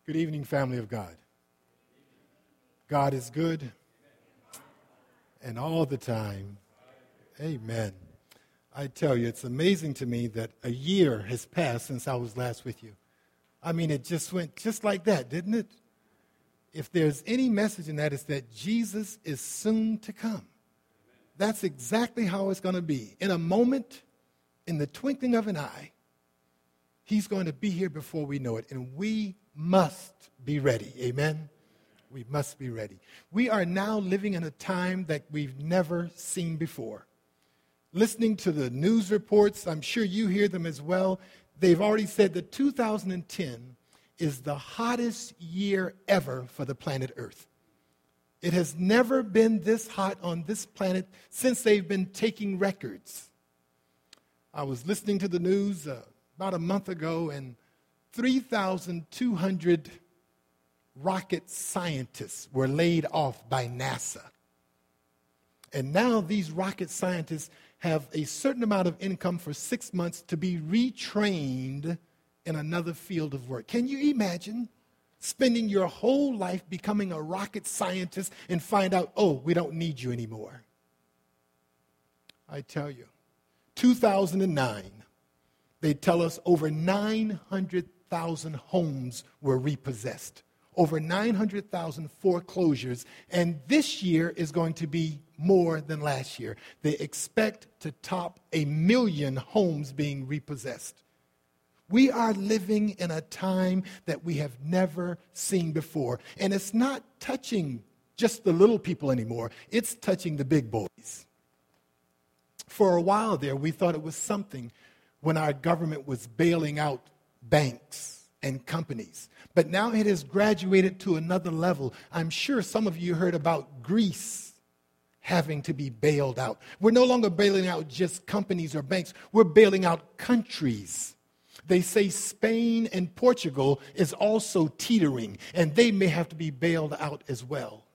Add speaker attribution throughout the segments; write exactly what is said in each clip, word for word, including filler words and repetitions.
Speaker 1: Good evening, family of God. God is good, and all the time. Amen. I tell you, it's amazing to me that a year has passed since I was last with you. I mean, it just went just like that, didn't it? If there's any message in that, it's that Jesus is soon to come. That's exactly how it's going to be. In a moment, in the twinkling of an eye, he's going to be here before we know it, and we must be ready. Amen? We must be ready. We are now living in a time that we've never seen before. Listening to the news reports, I'm sure you hear them as well. They've already said that two thousand ten is the hottest year ever for the planet Earth. It has never been this hot on this planet since they've been taking records. I was listening to the news uh, about a month ago, and three thousand two hundred rocket scientists were laid off by NASA. And now these rocket scientists have a certain amount of income for six months to be retrained in another field of work. Can you imagine spending your whole life becoming a rocket scientist and find out, oh, we don't need you anymore? I tell you, two thousand nine, they tell us over nine hundred thousand homes were repossessed, over nine hundred thousand foreclosures, and this year is going to be more than last year. They expect to top a million homes being repossessed. We are living in a time that we have never seen before, and it's not touching just the little people anymore. It's touching the big boys. For a while there, we thought it was something when our government was bailing out banks and companies. But now it has graduated to another level. I'm sure some of you heard about Greece having to be bailed out. We're no longer bailing out just companies or banks. We're bailing out countries. They say Spain and Portugal is also teetering, and they may have to be bailed out as well.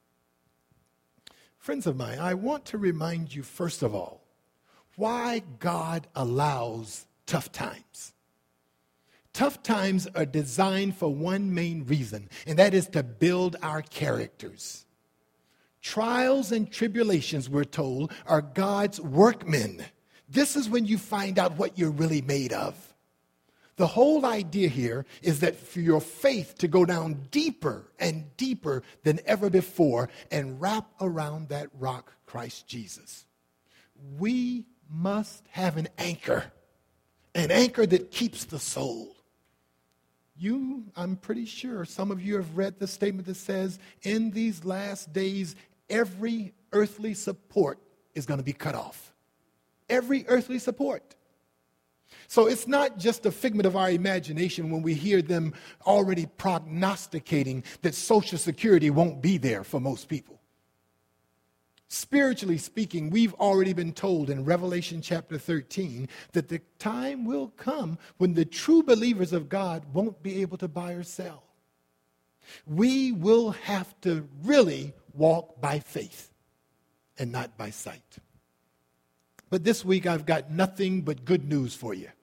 Speaker 1: Friends of mine, I want to remind you, first of all, why God allows tough times. Tough times are designed for one main reason, and that is to build our characters. Trials and tribulations, we're told, are God's workmen. This is when you find out what you're really made of. The whole idea here is that for your faith to go down deeper and deeper than ever before and wrap around that rock, Christ Jesus. We must have an anchor, an anchor that keeps the soul. You, I'm pretty sure, some of you have read the statement that says, in these last days, every earthly support is going to be cut off. Every earthly support. So it's not just a figment of our imagination when we hear them already prognosticating that Social Security won't be there for most people. Spiritually speaking, we've already been told in Revelation chapter thirteen that the time will come when the true believers of God won't be able to buy or sell. We will have to really walk by faith and not by sight. But this week I've got nothing but good news for you.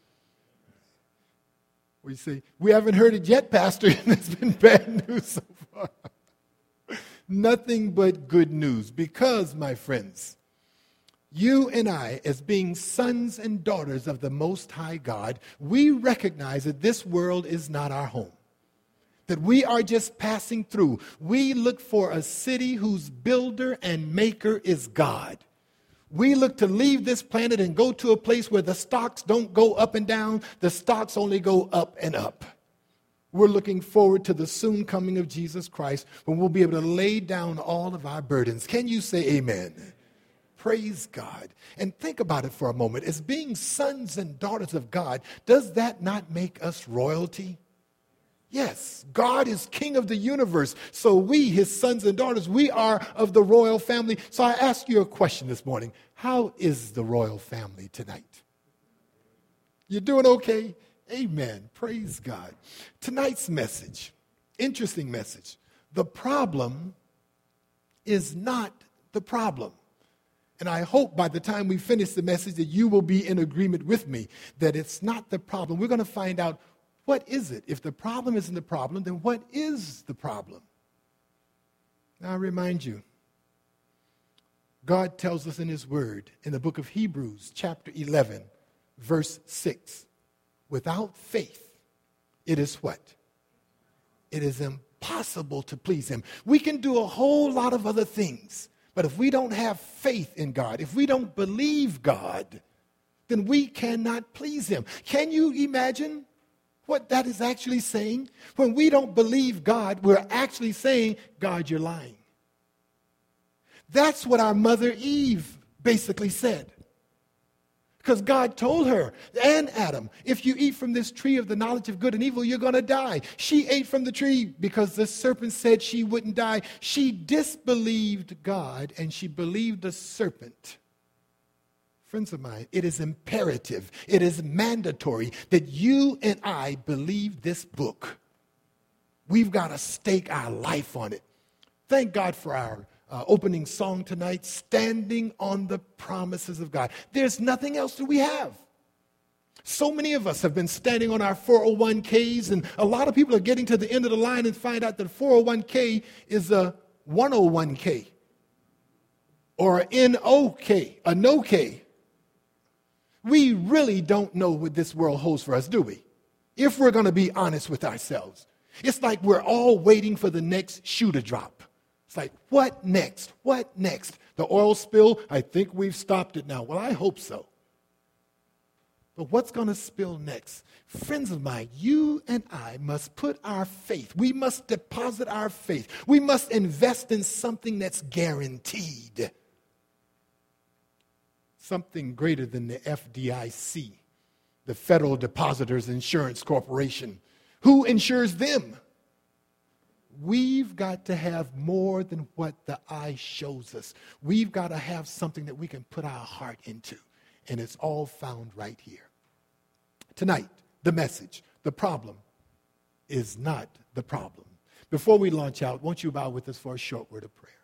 Speaker 1: We say, we haven't heard it yet, Pastor, and it's been bad news so far. Nothing but good news, because, my friends, you and I, as being sons and daughters of the Most High God, we recognize that this world is not our home, that we are just passing through. We look for a city whose builder and maker is God. We look to leave this planet and go to a place where the stocks don't go up and down, the stocks only go up and up. We're looking forward to the soon coming of Jesus Christ when we'll be able to lay down all of our burdens. Can you say amen? Praise God. And think about it for a moment. As being sons and daughters of God, does that not make us royalty? Yes, God is king of the universe. So we, his sons and daughters, we are of the royal family. So I ask you a question this morning. How is the royal family tonight? You doing okay? Amen. Praise God. Tonight's message, interesting message. The problem is not the problem. And I hope by the time we finish the message that you will be in agreement with me that it's not the problem. We're going to find out What is it? If the problem isn't the problem, then what is the problem? Now I remind you, God tells us in his word, in the book of Hebrews, chapter eleven, verse six, without faith, it is what? It is impossible to please him. We can do a whole lot of other things, but if we don't have faith in God, if we don't believe God, then we cannot please him. Can you imagine what that is actually saying? When we don't believe God, we're actually saying, God, you're lying. That's what our mother Eve basically said. Because God told her and Adam, if you eat from this tree of the knowledge of good and evil, you're going to die. She ate from the tree because the serpent said she wouldn't die. She disbelieved God and she believed the serpent. Friends of mine, it is imperative, it is mandatory that you and I believe this book. We've got to stake our life on it. Thank God for our Uh, opening song tonight, Standing on the Promises of God. There's nothing else that we have. So many of us have been standing on our four oh one k's, and a lot of people are getting to the end of the line and find out that four oh one k is a one oh one k or an N O K, a no K. We really don't know what this world holds for us, do we? If we're going to be honest with ourselves. It's like we're all waiting for the next shoe to drop. It's like, what next? What next? The oil spill, I think we've stopped it now. Well, I hope so. But what's going to spill next? Friends of mine, you and I must put our faith, we must deposit our faith. We must invest in something that's guaranteed. Something greater than the F D I C, the Federal Depositors Insurance Corporation. Who insures them? We've got to have more than what the eye shows us. We've got to have something that we can put our heart into. And it's all found right here. Tonight, the message, the problem is not the problem. Before we launch out, won't you bow with us for a short word of prayer?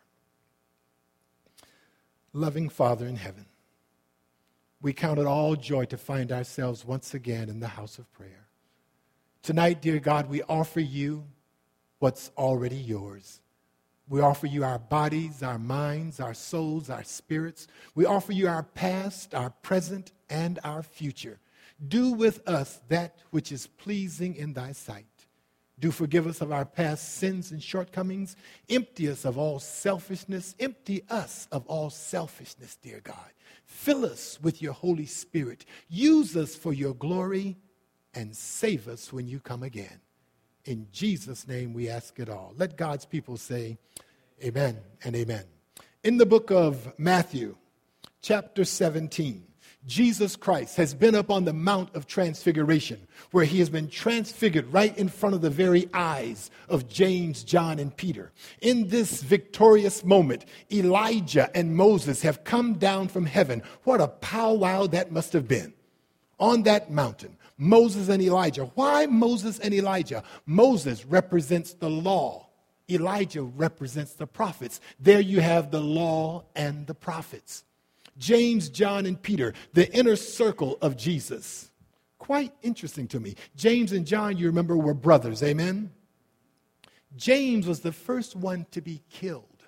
Speaker 1: Loving Father in heaven, we count it all joy to find ourselves once again in the house of prayer. Tonight, dear God, we offer you what's already yours. We offer you our bodies, our minds, our souls, our spirits. We offer you our past, our present, and our future. Do with us that which is pleasing in thy sight. Do forgive us of our past sins and shortcomings. Empty us of all selfishness. Empty us of all selfishness, dear God. Fill us with your Holy Spirit. Use us for your glory and save us when you come again. In Jesus' name we ask it all. Let God's people say amen and amen. In the book of Matthew, chapter seventeen, Jesus Christ has been up on the Mount of Transfiguration, where he has been transfigured right in front of the very eyes of James, John, and Peter. In this victorious moment, Elijah and Moses have come down from heaven. What a powwow that must have been on that mountain. Moses and Elijah. Why Moses and Elijah? Moses represents the law. Elijah represents the prophets. There you have the law and the prophets. James, John, and Peter, the inner circle of Jesus. Quite interesting to me. James and John, you remember, were brothers. Amen? James was the first one to be killed.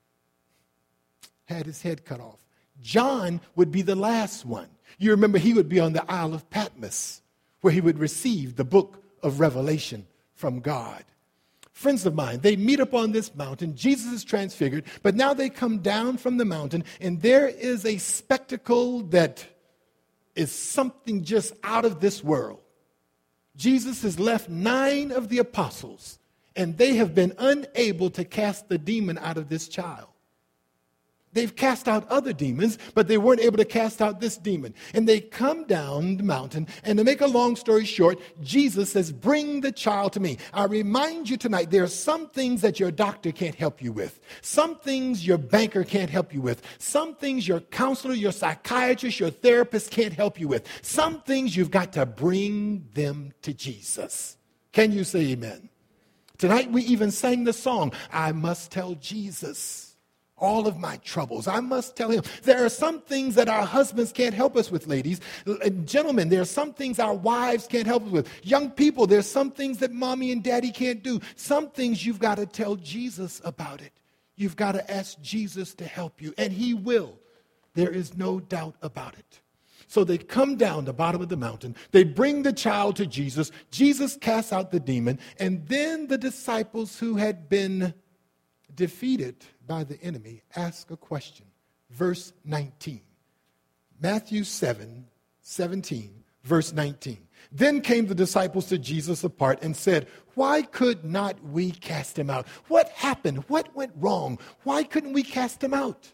Speaker 1: Had his head cut off. John would be the last one. You remember he would be on the Isle of Patmos, where he would receive the book of Revelation from God. Friends of mine, they meet up on this mountain. Jesus is transfigured, but now they come down from the mountain, and there is a spectacle that is something just out of this world. Jesus has left nine of the apostles, and they have been unable to cast the demon out of this child. They've cast out other demons, but they weren't able to cast out this demon. And they come down the mountain, and to make a long story short, Jesus says, bring the child to me. I remind you tonight, there are some things that your doctor can't help you with. Some things your banker can't help you with. Some things your counselor, your psychiatrist, your therapist can't help you with. Some things you've got to bring them to Jesus. Can you say amen? Tonight we even sang the song, I must tell Jesus all of my troubles. I must tell him. There are some things that our husbands can't help us with, ladies. Gentlemen, there are some things our wives can't help us with. Young people, there's some things that mommy and daddy can't do. Some things you've got to tell Jesus about it. You've got to ask Jesus to help you, and he will. There is no doubt about it. So they come down the bottom of the mountain. They bring the child to Jesus. Jesus casts out the demon, and then the disciples who had been defeated by the enemy ask a question. Verse nineteen. Matthew seven, seventeen, verse nineteen. Then came the disciples to Jesus apart and said, why could not we cast him out? What happened? What went wrong? Why couldn't we cast him out?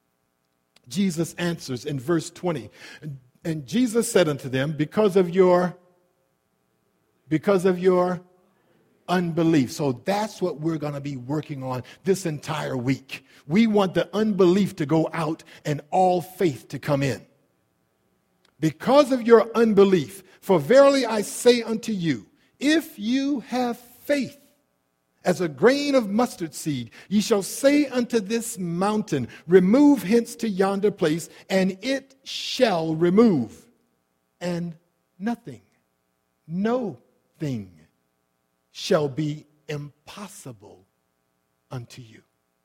Speaker 1: Jesus answers in verse twenty. And Jesus said unto them, because of your, because of your unbelief. So that's what we're going to be working on this entire week. We want the unbelief to go out and all faith to come in. Because of your unbelief, for verily I say unto you, if you have faith as a grain of mustard seed, ye shall say unto this mountain, remove hence to yonder place, and it shall remove. And nothing, no thing shall be impossible unto you.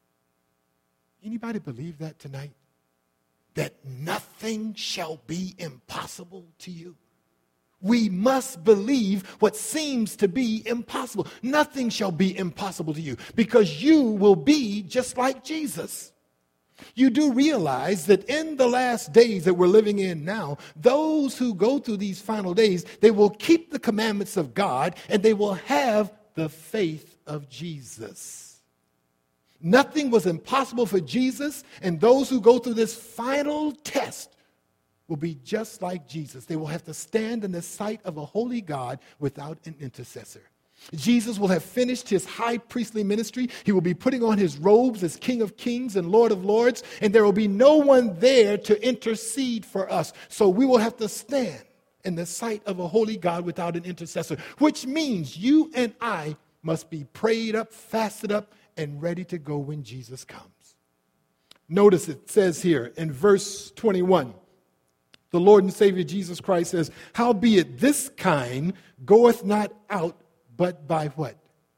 Speaker 1: Anybody believe that tonight? That nothing shall be impossible to you? We must believe what seems to be impossible. Nothing shall be impossible to you because you will be just like Jesus. You do realize that in the last days that we're living in now, those who go through these final days, they will keep the commandments of God and they will have the faith of Jesus. Nothing was impossible for Jesus, and those who go through this final test will be just like Jesus. They will have to stand in the sight of a holy God without an intercessor. Jesus will have finished his high priestly ministry. He will be putting on his robes as King of Kings and Lord of Lords, and there will be no one there to intercede for us. So we will have to stand in the sight of a holy God without an intercessor, which means you and I must be prayed up, fasted up, and ready to go when Jesus comes. Notice it says here in verse twenty-one, the Lord and Savior Jesus Christ says, howbeit this kind goeth not out but by what?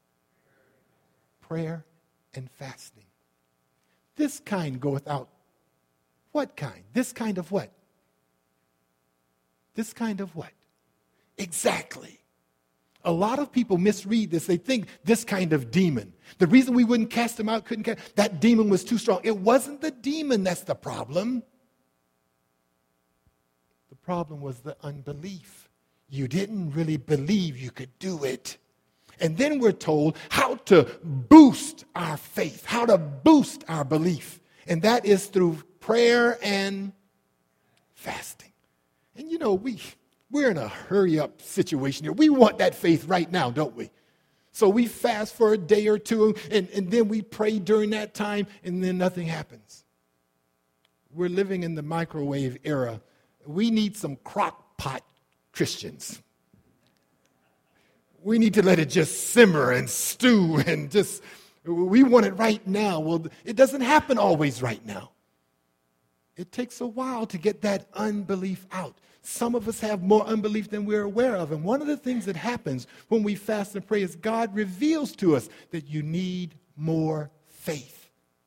Speaker 1: Prayer and fasting. This kind goeth out. What kind? This kind of what? This kind of what? Exactly. A lot of people misread this. They think this kind of demon. The reason we wouldn't cast him out, couldn't cast, that demon was too strong. It wasn't the demon that's the problem. The problem was the unbelief. You didn't really believe you could do it. And then we're told how to boost our faith, how to boost our belief. And that is through prayer and fasting. And you know, we, we're in a hurry-up situation here. We want that faith right now, don't we? So we fast for a day or two, and, and then we pray during that time, and then nothing happens. We're living in the microwave era. We need some crock pot Christians. We need to let it just simmer and stew and just, we want it right now. Well, it doesn't happen always right now. It takes a while to get that unbelief out. Some of us have more unbelief than we're aware of. And one of the things that happens when we fast and pray is God reveals to us that you need more faith.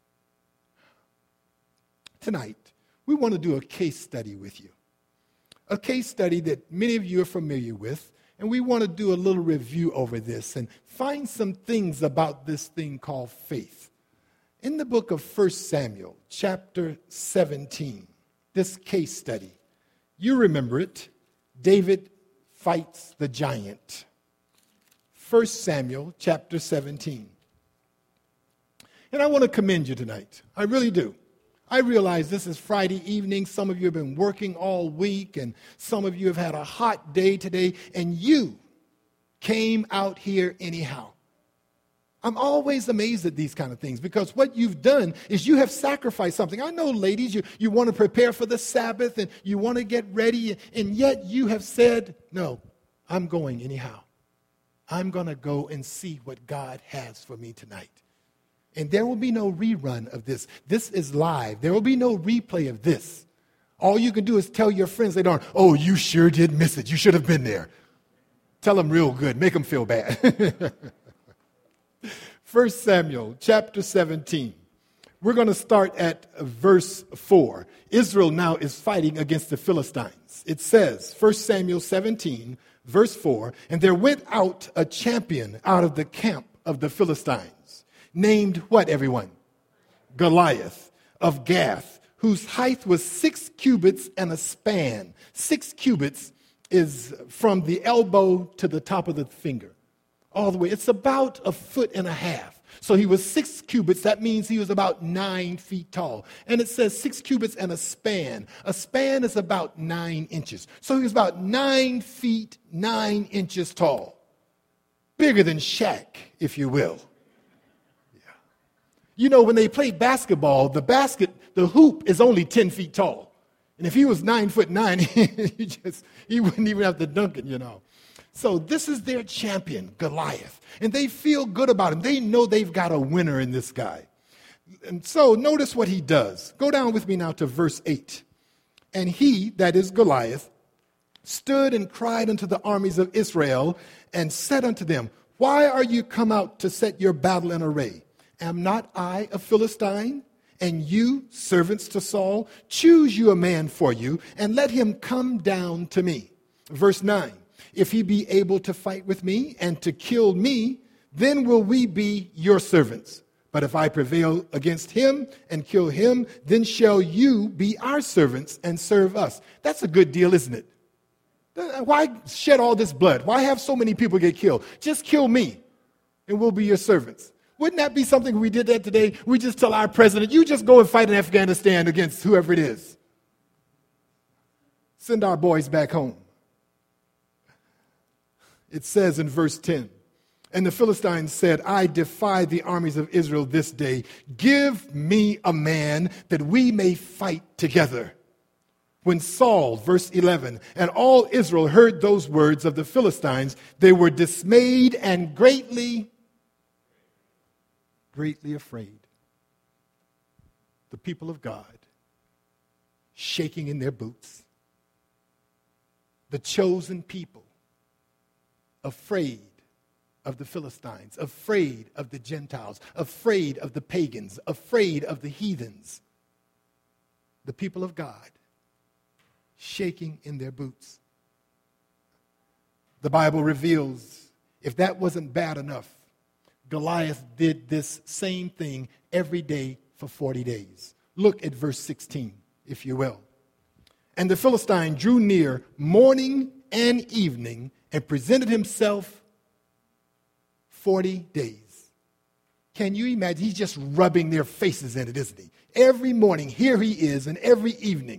Speaker 1: Tonight, we want to do a case study with you. A case study that many of you are familiar with. And we want to do a little review over this and find some things about this thing called faith. In the book of First Samuel, chapter seventeen, this case study, you remember it, David fights the giant. First Samuel, chapter seventeen. And I want to commend you tonight. I really do. I realize this is Friday evening. Some of you have been working all week, and some of you have had a hot day today, and you came out here anyhow. I'm always amazed at these kind of things because what you've done is you have sacrificed something. I know, ladies, you, you want to prepare for the Sabbath, and you want to get ready, and yet you have said, no, I'm going anyhow. I'm going to go and see what God has for me tonight. And there will be no rerun of this. This is live. There will be no replay of this. All you can do is tell your friends later on, oh, you sure did miss it. You should have been there. Tell them real good. Make them feel bad. First Samuel chapter seventeen. We're going to start at verse four. Israel now is fighting against the Philistines. It says, First Samuel seventeen, verse four, and there went out a champion out of the camp of the Philistines, named what, everyone? Goliath of Gath, whose height was six cubits and a span. Six cubits is from the elbow to the top of the finger, all the way. It's about a foot and a half. So he was six cubits. That means he was about nine feet tall. And it says six cubits and a span. A span is about nine inches. So he was about nine feet, nine inches tall. Bigger than Shaq, if you will. Yeah. You know, when they play basketball, the basket, the hoop is only ten feet tall. And if he was nine foot nine, he just he wouldn't even have to dunk it, you know. So this is their champion, Goliath. And they feel good about him. They know they've got a winner in this guy. And so notice what he does. Go down with me now to verse eight. And he, that is Goliath, stood and cried unto the armies of Israel and said unto them, why are you come out to set your battle in array? Am not I a Philistine? And you, servants to Saul, choose you a man for you, and let him come down to me. Verse nine, if he be able to fight with me and to kill me, then will we be your servants. But if I prevail against him and kill him, then shall you be our servants and serve us. That's a good deal, isn't it? Why shed all this blood? Why have so many people get killed? Just kill me, and we'll be your servants. Wouldn't that be something if we did that today? We just tell our president, you just go and fight in Afghanistan against whoever it is. Send our boys back home. It says in verse ten, and the Philistines said, I defy the armies of Israel this day. Give me a man that we may fight together. When Saul, verse eleven, and all Israel heard those words of the Philistines, they were dismayed and greatly greatly afraid. The people of God shaking in their boots. The chosen people afraid of the Philistines, afraid of the Gentiles, afraid of the pagans, afraid of the heathens. The people of God shaking in their boots. The Bible reveals, if that wasn't bad enough, Goliath did this same thing every day for forty days. Look at verse sixteen, if you will. And the Philistine drew near morning and evening and presented himself forty days. Can you imagine? He's just rubbing their faces in it, isn't he? Every morning, here he is, and every evening.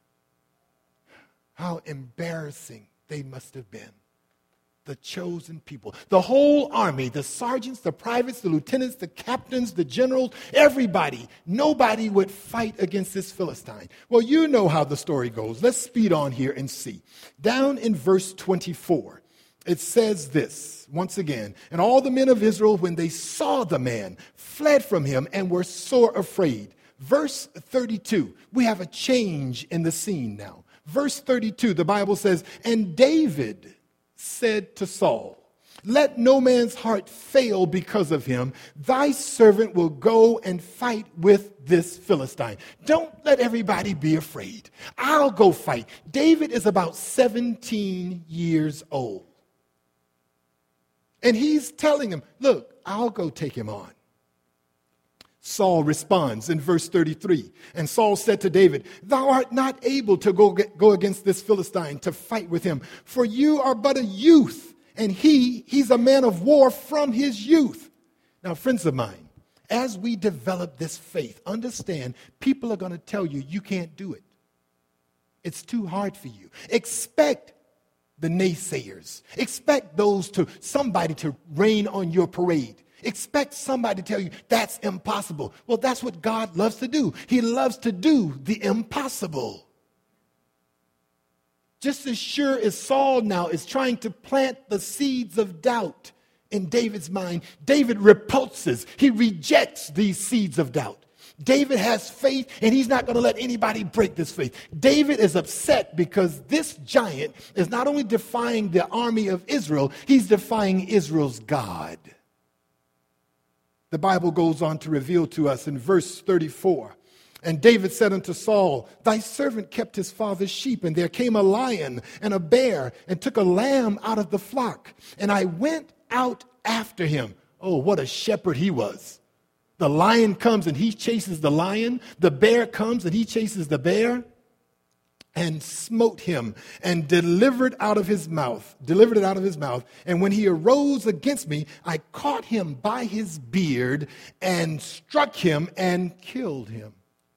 Speaker 1: How embarrassing they must have been. The chosen people, the whole army, the sergeants, the privates, the lieutenants, the captains, the generals, everybody, nobody would fight against this Philistine. Well, you know how the story goes. Let's speed on here and see. Down in verse twenty-four, it says this, once again, and all the men of Israel, when they saw the man, fled from him and were sore afraid. Verse thirty-two, we have a change in the scene now. Verse thirty-two, the Bible says, and David said to Saul, let no man's heart fail because of him. Thy servant will go and fight with this Philistine. Don't let everybody be afraid. I'll go fight. David is about seventeen years old. And he's telling him, look, I'll go take him on. Saul responds in verse thirty-three. And Saul said to David, thou art not able to go, go against this Philistine to fight with him, for you are but a youth, and he, he's a man of war from his youth. Now, friends of mine, as we develop this faith, understand people are going to tell you you can't do it. It's too hard for you. Expect the naysayers. Expect those to, somebody to rain on your parade. Expect somebody to tell you that's impossible. Well, that's what God loves to do. He loves to do the impossible. Just as sure as Saul now is trying to plant the seeds of doubt in David's mind. David repulses, he rejects these seeds of doubt. David has faith, and he's not going to let anybody break this faith. David is upset because this giant is not only defying the army of Israel, he's defying Israel's God. The Bible goes on to reveal to us in verse thirty-four. And David said unto Saul, thy servant kept his father's sheep, and there came a lion and a bear and took a lamb out of the flock. And I went out after him. Oh, what a shepherd he was. The lion comes and he chases the lion. The bear comes and he chases the bear. And smote him and delivered out of his mouth, delivered it out of his mouth. And when he arose against me, I caught him by his beard and struck him and killed him.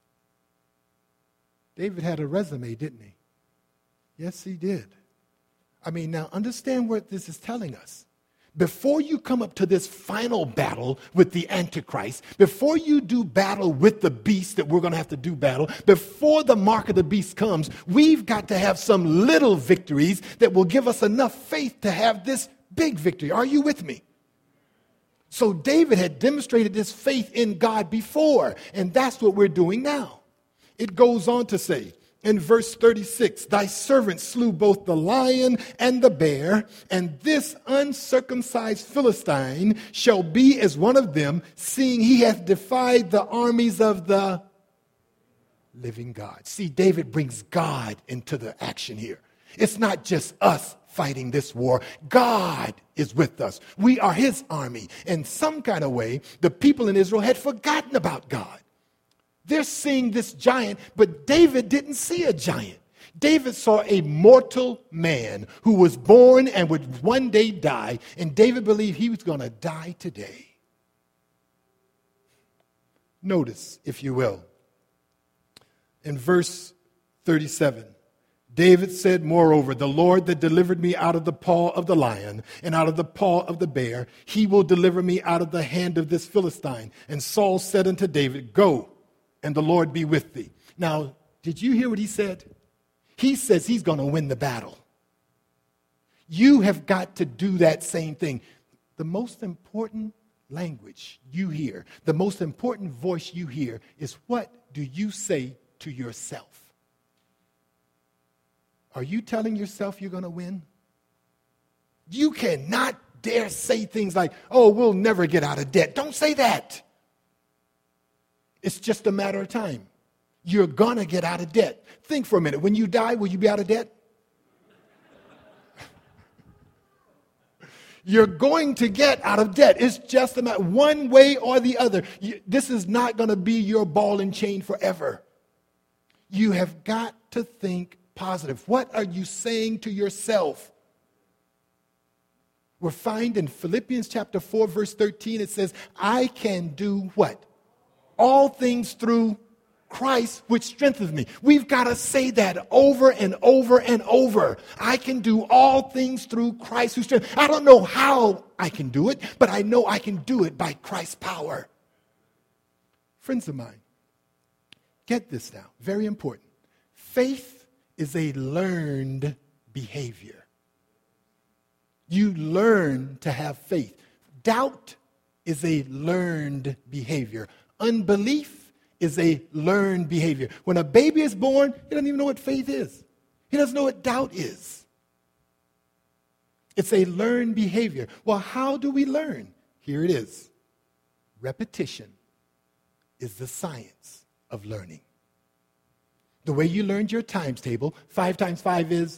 Speaker 1: David had a resume, didn't he? Yes, he did. I mean, now understand what this is telling us. Before you come up to this final battle with the Antichrist, before you do battle with the beast that we're going to have to do battle, before the mark of the beast comes, we've got to have some little victories that will give us enough faith to have this big victory. Are you with me? So David had demonstrated this faith in God before, and that's what we're doing now. It goes on to say in verse thirty-six, thy servant slew both the lion and the bear, and this uncircumcised Philistine shall be as one of them, seeing he hath defied the armies of the living God. See, David brings God into the action here. It's not just us fighting this war. God is with us. We are his army. In some kind of way, the people in Israel had forgotten about God. They're seeing this giant, but David didn't see a giant. David saw a mortal man who was born and would one day die, and David believed he was going to die today. Notice, if you will, in verse thirty-seven, David said, moreover, the Lord that delivered me out of the paw of the lion and out of the paw of the bear, he will deliver me out of the hand of this Philistine. And Saul said unto David, go, and the Lord be with thee. Now, did you hear what he said? He says he's going to win the battle. You have got to do that same thing. The most important language you hear, the most important voice you hear is, what do you say to yourself? Are you telling yourself you're going to win? You cannot dare say things like, oh, we'll never get out of debt. Don't say that. It's just a matter of time. You're going to get out of debt. Think for a minute. When you die, will you be out of debt? You're going to get out of debt. It's just a matter, one way or the other. You, this is not going to be your ball and chain forever. You have got to think positive. What are you saying to yourself? We're found in Philippians chapter four, verse thirteen. It says, I can do what? All things through Christ, which strengthens me. We've got to say that over and over and over. I can do all things through Christ who strengthens. I don't know how I can do it, but I know I can do it by Christ's power. Friends of mine, get this now. Very important. Faith is a learned behavior. You learn to have faith. Doubt is a learned behavior. Unbelief is a learned behavior. When a baby is born, he doesn't even know what faith is. He doesn't know what doubt is. It's a learned behavior. Well, how do we learn? Here it is. Repetition is the science of learning. The way you learned your times table, five times five is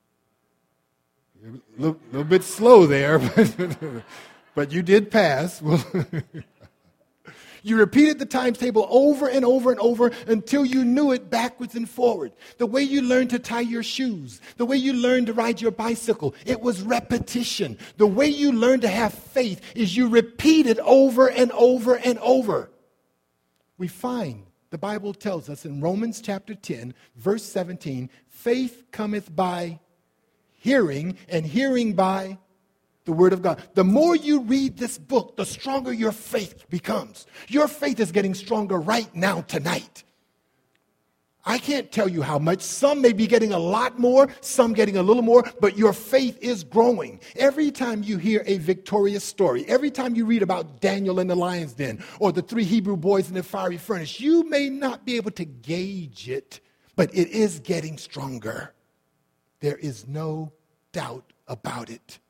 Speaker 1: a little, little bit slow there, but, but you did pass. Well, you repeated the times table over and over and over until you knew it backwards and forward. The way you learned to tie your shoes, the way you learned to ride your bicycle, it was repetition. The way you learned to have faith is you repeat it over and over and over. We find, the Bible tells us in Romans chapter ten, verse seventeen, faith cometh by hearing, and hearing by the Word of God. The more you read this book, the stronger your faith becomes. Your faith is getting stronger right now, tonight. I can't tell you how much. Some may be getting a lot more, some getting a little more, but your faith is growing. Every time you hear a victorious story, every time you read about Daniel in the lion's den or the three Hebrew boys in the fiery furnace, you may not be able to gauge it, but it is getting stronger. There is no doubt about it.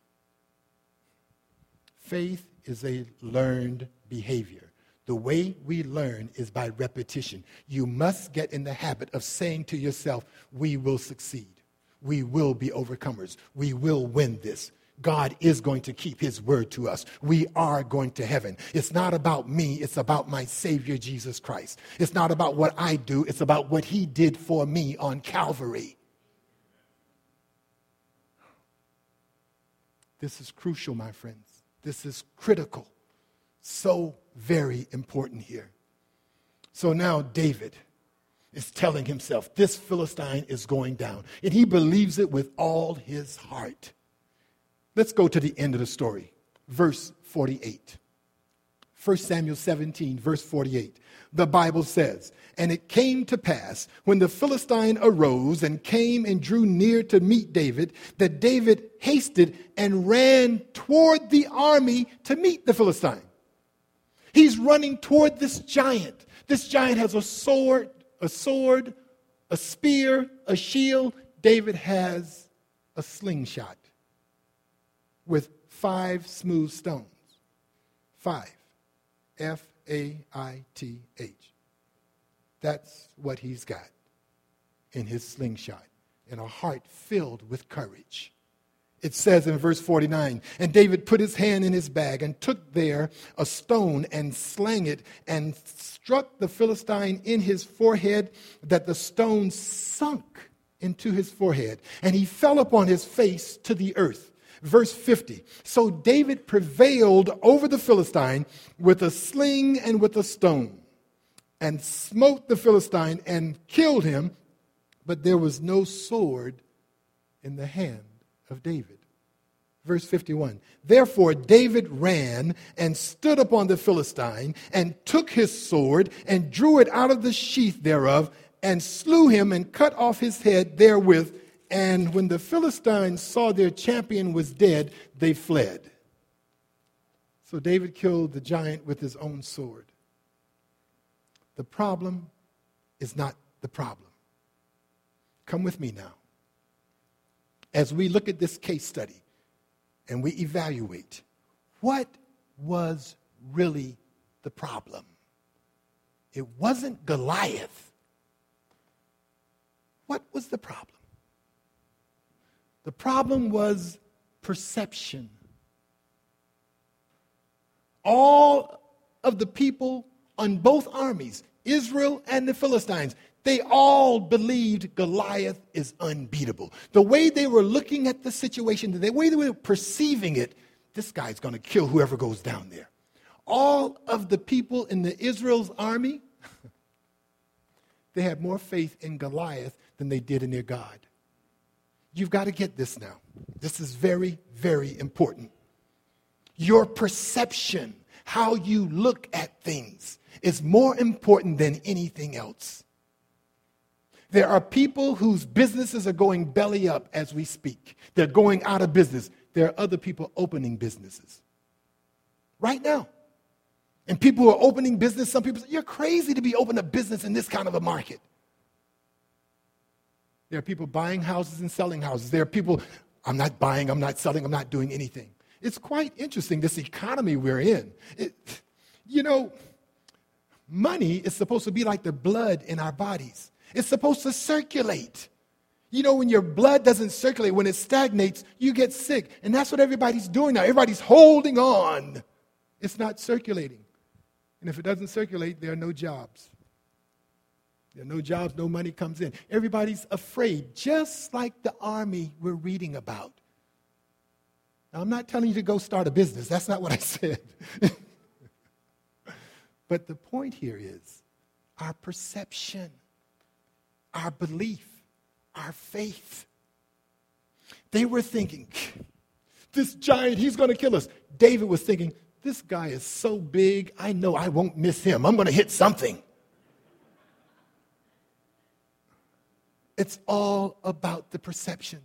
Speaker 1: Faith is a learned behavior. The way we learn is by repetition. You must get in the habit of saying to yourself, we will succeed. We will be overcomers. We will win this. God is going to keep his word to us. We are going to heaven. It's not about me. It's about my Savior, Jesus Christ. It's not about what I do. It's about what he did for me on Calvary. This is crucial, my friends. This is critical. So very important here. So now David is telling himself, this Philistine is going down. And he believes it with all his heart. Let's go to the end of the story. Verse forty-eight. First Samuel seventeen, verse forty-eight. The Bible says, and it came to pass when the Philistine arose and came and drew near to meet David, that David hasted and ran toward the army to meet the Philistine. He's running toward this giant. This giant has a sword, a sword, a spear, a shield. David has a slingshot with five smooth stones. Five. F A I T H. That's what he's got in his slingshot, and a heart filled with courage. It says in verse forty-nine, and David put his hand in his bag and took there a stone and slang it and struck the Philistine in his forehead, that the stone sunk into his forehead, and he fell upon his face to the earth. Verse fifty, so David prevailed over the Philistine with a sling and with a stone, and smote the Philistine and killed him, but there was no sword in the hand of David. Verse fifty-one, therefore David ran and stood upon the Philistine and took his sword and drew it out of the sheath thereof and slew him and cut off his head therewith. And when the Philistines saw their champion was dead, they fled. So David killed the giant with his own sword. The problem is not the problem. Come with me now. As we look at this case study and we evaluate, what was really the problem? It wasn't Goliath. What was the problem? The problem was perception. All of the people on both armies, Israel and the Philistines, they all believed Goliath is unbeatable. The way they were looking at the situation, the way they were perceiving it, this guy's going to kill whoever goes down there. All of the people in the Israel's army, they had more faith in Goliath than they did in their God. You've got to get this now. This is very, very important. Your perception, how you look at things, is more important than anything else. There are people whose businesses are going belly up as we speak. They're going out of business. There are other people opening businesses right now. And people who are opening business, some people say, you're crazy to be opening a business in this kind of a market. There are people buying houses and selling houses. There are people, I'm not buying, I'm not selling, I'm not doing anything. It's quite interesting, this economy we're in. It, you know, money is supposed to be like the blood in our bodies. It's supposed to circulate. You know, when your blood doesn't circulate, when it stagnates, you get sick. And that's what everybody's doing now. Everybody's holding on. It's not circulating. And if it doesn't circulate, there are no jobs. There are no jobs, no money comes in. Everybody's afraid, just like the army we're reading about. Now, I'm not telling you to go start a business. That's not what I said. But the point here is our perception, our belief, our faith. They were thinking, this giant, he's going to kill us. David was thinking, this guy is so big, I know I won't miss him. I'm going to hit something. It's all about the perception.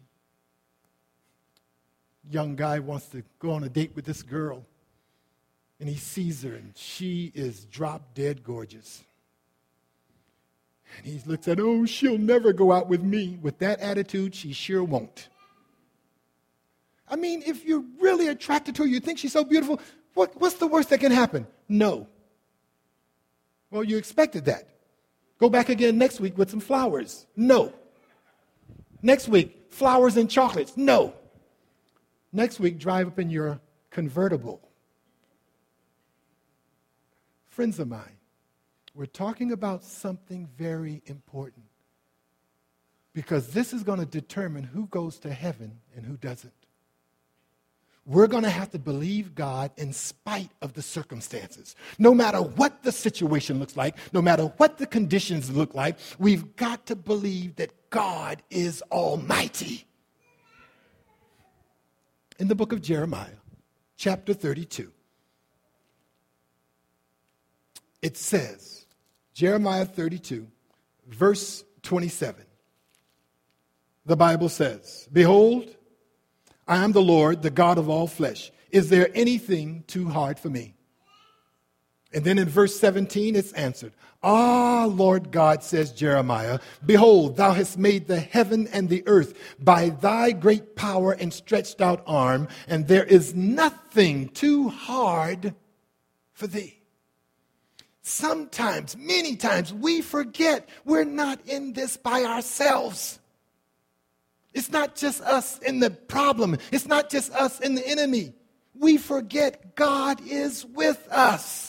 Speaker 1: Young guy wants to go on a date with this girl, and he sees her, and she is drop dead gorgeous. And he looks at her, oh, she'll never go out with me. With that attitude, she sure won't. I mean, if you're really attracted to her, you think she's so beautiful, what, what's the worst that can happen? No. Well, you expected that. Go back again next week with some flowers. No. Next week, flowers and chocolates. No. Next week, drive up in your convertible. Friends of mine, we're talking about something very important, because this is going to determine who goes to heaven and who doesn't. We're going to have to believe God in spite of the circumstances. No matter what the situation looks like, no matter what the conditions look like, we've got to believe that God is almighty. In the book of Jeremiah, chapter thirty-two, it says, Jeremiah thirty-two, verse twenty-seven, the Bible says, behold, I am the Lord, the God of all flesh. Is there anything too hard for me? And then in verse seventeen, it's answered. Ah, Lord God, says Jeremiah, behold, thou hast made the heaven and the earth by thy great power and stretched out arm, and there is nothing too hard for thee. Sometimes, many times, we forget we're not in this by ourselves. It's not just us in the problem. It's not just us in the enemy. We forget God is with us.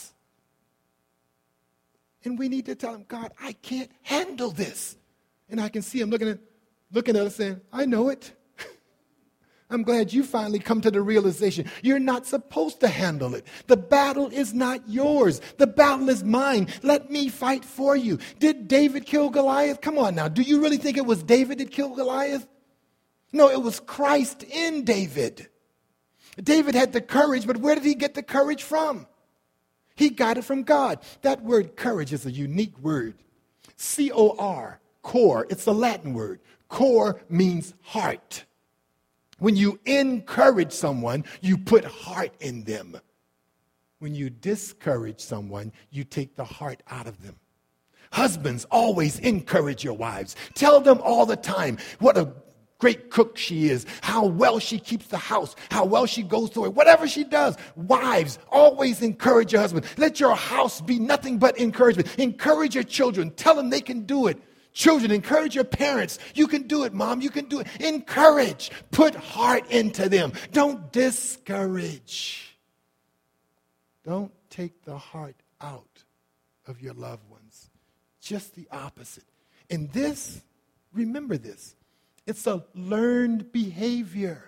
Speaker 1: And we need to tell him, God, I can't handle this. And I can see him looking at, looking at us saying, I know it. I'm glad you finally come to the realization you're not supposed to handle it. The battle is not yours. The battle is mine. Let me fight for you. Did David kill Goliath? Come on now. Do you really think it was David that killed Goliath? No, it was Christ in David. David had the courage, but where did he get the courage from? He got it from God. That word courage is a unique word. C O R, core. It's a Latin word. Core means heart. When you encourage someone, you put heart in them. When you discourage someone, you take the heart out of them. Husbands, always encourage your wives. Tell them all the time what a great cook she is, how well she keeps the house, how well she goes through it, whatever she does. Wives, always encourage your husband. Let your house be nothing but encouragement. Encourage your children. Tell them they can do it. Children, encourage your parents. You can do it, Mom. You can do it. Encourage. Put heart into them. Don't discourage. Don't take the heart out of your loved ones. Just the opposite. And this, remember this, it's a learned behavior.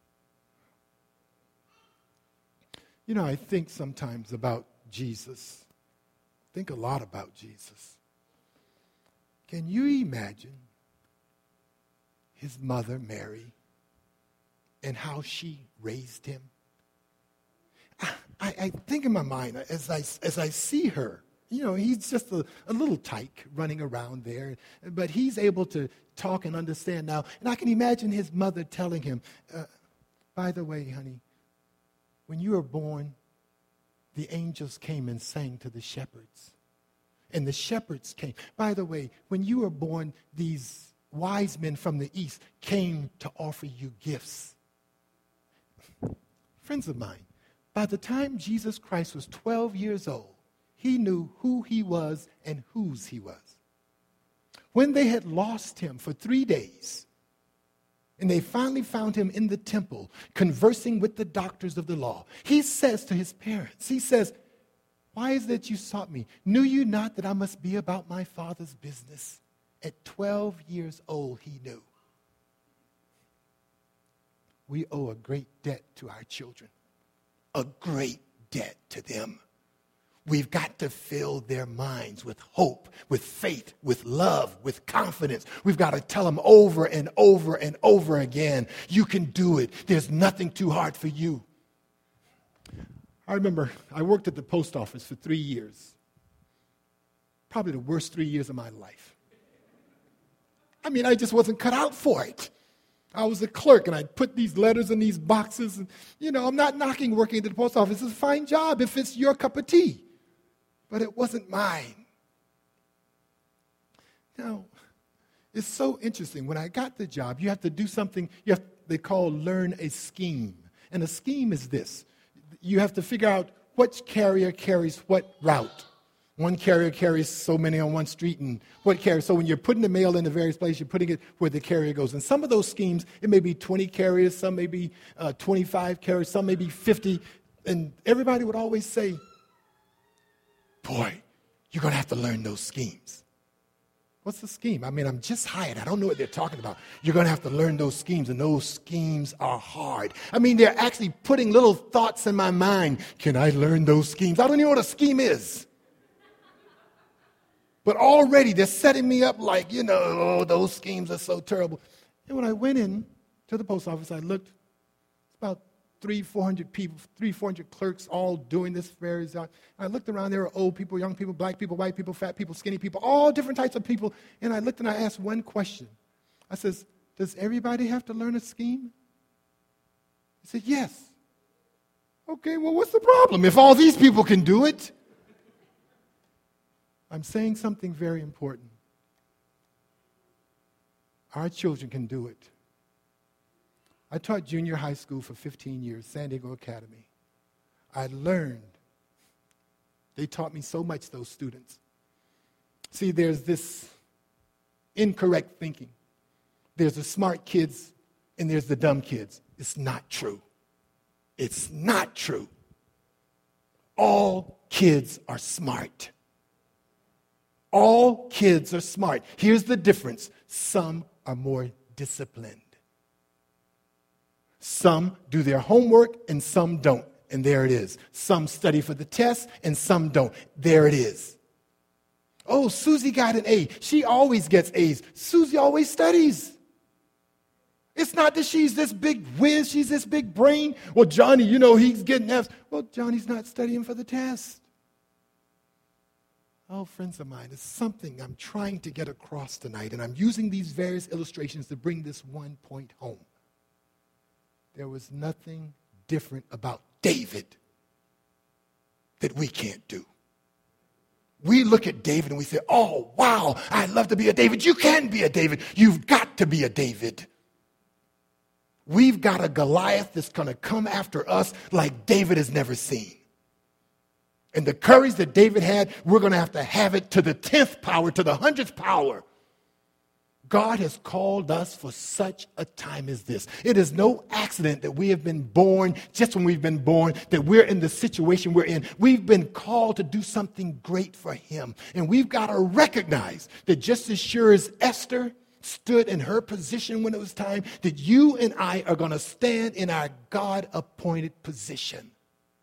Speaker 1: You know, I think sometimes about Jesus. Think a lot about Jesus. Can you imagine his mother, Mary, and how she raised him? I, I think in my mind, as I, as I see her, you know, he's just a, a little tyke running around there, but he's able to talk and understand now. And I can imagine his mother telling him, uh, by the way, honey, when you were born, the angels came and sang to the shepherds. And the shepherds came. By the way, when you were born, these wise men from the east came to offer you gifts. Friends of mine, by the time Jesus Christ was twelve years old, he knew who he was and whose he was. When they had lost him for three days, and they finally found him in the temple, conversing with the doctors of the law, he says to his parents, he says, why is it that you sought me? Knew you not that I must be about my Father's business? At twelve years old, he knew. We owe a great debt to our children, a great debt to them. We've got to fill their minds with hope, with faith, with love, with confidence. We've got to tell them over and over and over again, you can do it. There's nothing too hard for you. I remember I worked at the post office for three years. Probably the worst three years of my life. I mean, I just wasn't cut out for it. I was a clerk, and I'd put these letters in these boxes. And, you know, I'm not knocking working at the post office. It's a fine job if it's your cup of tea. But it wasn't mine. Now, it's so interesting. When I got the job, you have to do something you have, they call learn a scheme. And a scheme is this. You have to figure out which carrier carries what route. One carrier carries so many on one street, and what carrier. So when you're putting the mail in the various places, you're putting it where the carrier goes. And some of those schemes, it may be twenty carriers, some may be uh, twenty-five carriers, some may be fifty. And everybody would always say, boy, you're going to have to learn those schemes. What's the scheme? I mean, I'm just hired. I don't know what they're talking about. You're going to have to learn those schemes, and those schemes are hard. I mean, they're actually putting little thoughts in my mind. Can I learn those schemes? I don't even know what a scheme is. But already they're setting me up like, you know, oh, those schemes are so terrible. And when I went in to the post office, I looked, it's about three, four hundred people, three, four hundred clerks all doing this various. I looked around, there were old people, young people, black people, white people, fat people, skinny people, all different types of people. And I looked and I asked one question. I says, does everybody have to learn a scheme? He said, yes. Okay, well, what's the problem if all these people can do it? I'm saying something very important. Our children can do it. I taught junior high school for fifteen years, San Diego Academy. I learned. They taught me so much, those students. See, there's this incorrect thinking. There's the smart kids and there's the dumb kids. It's not true. It's not true. All kids are smart. All kids are smart. Here's the difference. Some are more disciplined. Some do their homework and some don't. And there it is. Some study for the test and some don't. There it is. Oh, Susie got an A. She always gets A's. Susie always studies. It's not that she's this big whiz, she's this big brain. Well, Johnny, you know, he's getting F's. Well, Johnny's not studying for the test. Oh, friends of mine, it's something I'm trying to get across tonight, and I'm using these various illustrations to bring this one point home. There was nothing different about David that we can't do. We look at David and we say, oh, wow, I'd love to be a David. You can be a David. You've got to be a David. We've got a Goliath that's going to come after us like David has never seen. And the courage that David had, we're going to have to have it to the tenth power, to the hundredth power. God has called us for such a time as this. It is no accident that we have been born, just when we've been born, that we're in the situation we're in. We've been called to do something great for him. And we've got to recognize that just as sure as Esther stood in her position when it was time, that you and I are going to stand in our God-appointed position.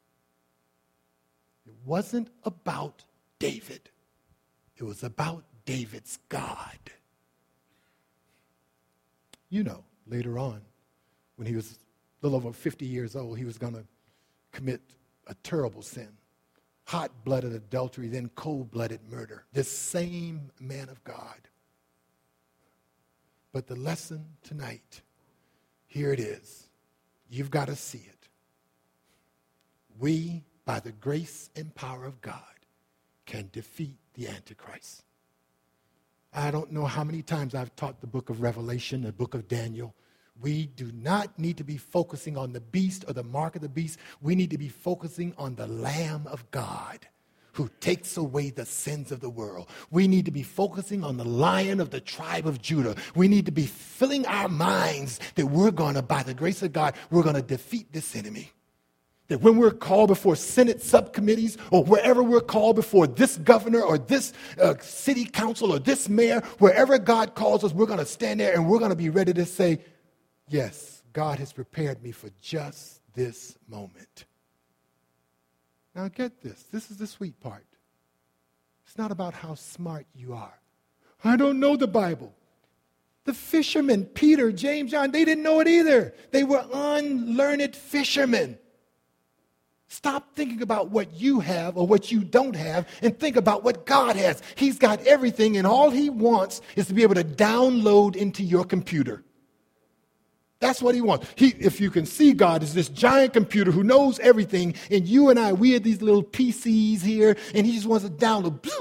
Speaker 1: It wasn't about David. It was about David's God. You know, later on, when he was a little over fifty years old, he was going to commit a terrible sin. Hot-blooded adultery, then cold-blooded murder. This same man of God. But the lesson tonight, here it is. You've got to see it. We, by the grace and power of God, can defeat the Antichrist. I don't know how many times I've taught the book of Revelation, the book of Daniel. We do not need to be focusing on the beast or the mark of the beast. We need to be focusing on the Lamb of God who takes away the sins of the world. We need to be focusing on the Lion of the tribe of Judah. We need to be filling our minds that we're going to, by the grace of God, we're going to defeat this enemy. That when we're called before Senate subcommittees or wherever we're called before this governor or this uh, city council or this mayor, wherever God calls us, we're going to stand there and we're going to be ready to say, yes, God has prepared me for just this moment. Now get this. This is the sweet part. It's not about how smart you are. I don't know the Bible. The fishermen, Peter, James, John, they didn't know it either. They were unlearned fishermen. Stop thinking about what you have or what you don't have and think about what God has. He's got everything, and all he wants is to be able to download into your computer. That's what he wants. He, if you can see God as this giant computer who knows everything, and you and I, we are these little P Cs here, and he just wants to download. Bloop.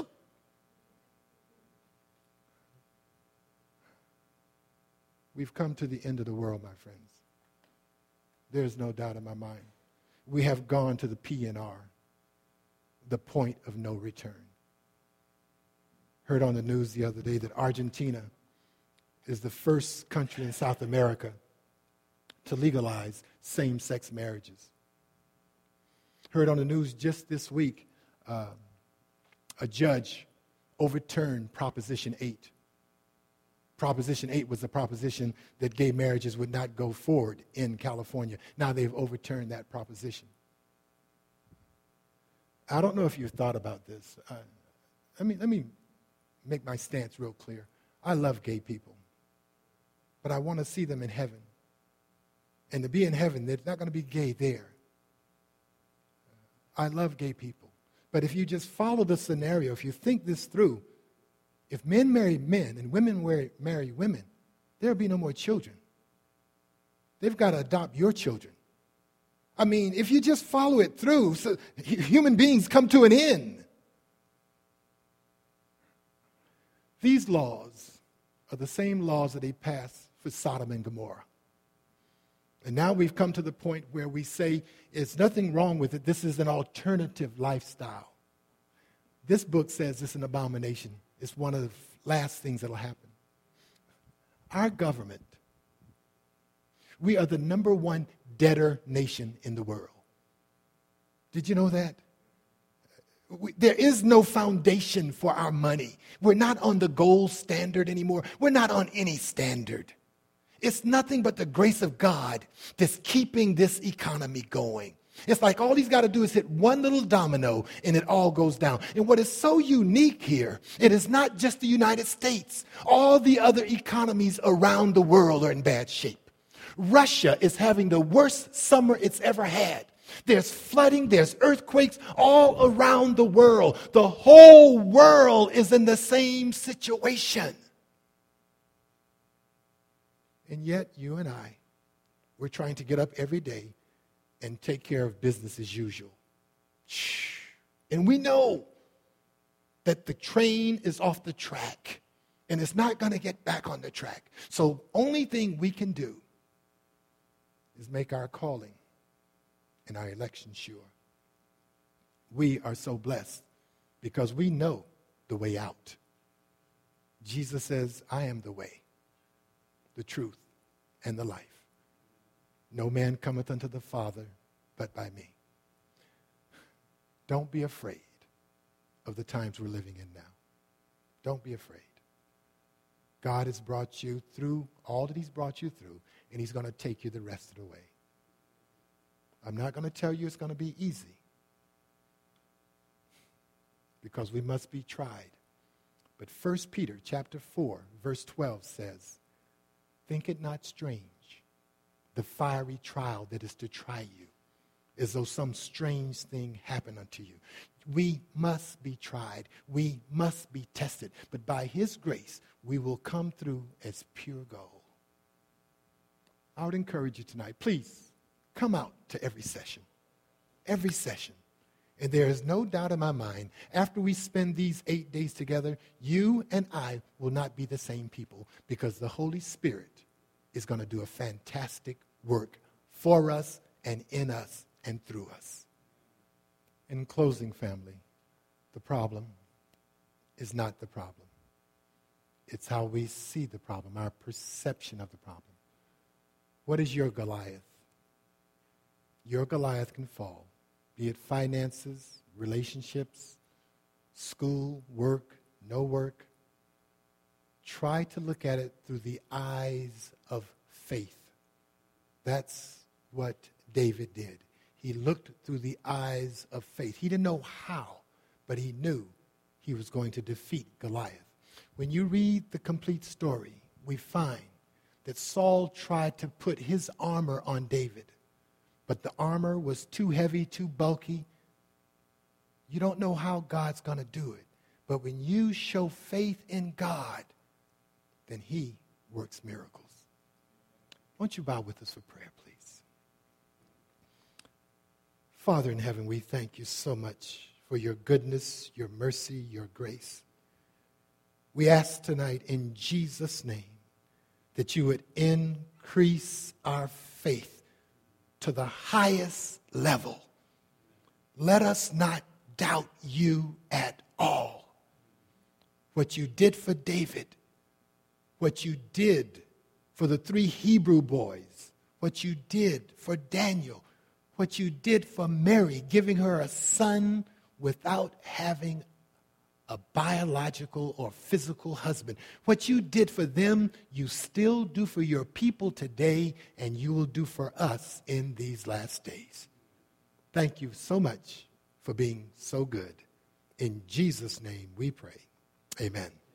Speaker 1: We've come to the end of the world, my friends. There's no doubt in my mind. We have gone to the P N R, the point of no return. Heard on the news the other day that Argentina is the first country in South America to legalize same-sex marriages. Heard on the news just this week, uh, a judge overturned Proposition eight. Proposition eight was the proposition that gay marriages would not go forward in California. Now they've overturned that proposition. I don't know if you've thought about this. Uh, let me, let me make my stance real clear. I love gay people, but I want to see them in heaven. And to be in heaven, they're not going to be gay there. I love gay people. But if you just follow the scenario, if you think this through, if men marry men and women marry women, there'll be no more children. They've got to adopt your children. I mean, if you just follow it through, so human beings come to an end. These laws are the same laws that they passed for Sodom and Gomorrah. And now we've come to the point where we say there's nothing wrong with it. This is an alternative lifestyle. This book says it's an abomination. It's one of the last things that will happen. Our government, we are the number one debtor nation in the world. Did you know that? We, there is no foundation for our money. We're not on the gold standard anymore. We're not on any standard. It's nothing but the grace of God that's keeping this economy going. It's like all he's got to do is hit one little domino and it all goes down. And what is so unique here, it is not just the United States. All the other economies around the world are in bad shape. Russia is having the worst summer it's ever had. There's flooding, there's earthquakes all around the world. The whole world is in the same situation. And yet, you and I, we're trying to get up every day and take care of business as usual. And we know that the train is off the track and it's not going to get back on the track. So only thing we can do is make our calling and our election sure. We are so blessed because we know the way out. Jesus says, I am the way, the truth, and the life. No man cometh unto the Father but by me. Don't be afraid of the times we're living in now. Don't be afraid. God has brought you through all that he's brought you through, and he's going to take you the rest of the way. I'm not going to tell you it's going to be easy, because we must be tried. But First Peter chapter four, verse twelve says, think it not strange, the fiery trial that is to try you, as though some strange thing happened unto you. We must be tried. We must be tested. But by his grace, we will come through as pure gold. I would encourage you tonight, please, come out to every session. Every session. And there is no doubt in my mind, after we spend these eight days together, you and I will not be the same people, because the Holy Spirit is going to do a fantastic work for us and in us and through us. In closing, family, the problem is not the problem. It's how we see the problem, our perception of the problem. What is your Goliath? Your Goliath can fall, be it finances, relationships, school, work, no work. Try to look at it through the eyes of faith. That's what David did. He looked through the eyes of faith. He didn't know how, but he knew he was going to defeat Goliath. When you read the complete story, we find that Saul tried to put his armor on David, but the armor was too heavy, too bulky. You don't know how God's going to do it. But when you show faith in God, then he works miracles. Won't you bow with us for prayer, please? Father in heaven, we thank you so much for your goodness, your mercy, your grace. We ask tonight in Jesus' name that you would increase our faith to the highest level. Let us not doubt you at all. What you did for David, what you did for the three Hebrew boys, what you did for Daniel, what you did for Mary, giving her a son without having a biological or physical husband. What you did for them, you still do for your people today, and you will do for us in these last days. Thank you so much for being so good. In Jesus' name we pray. Amen.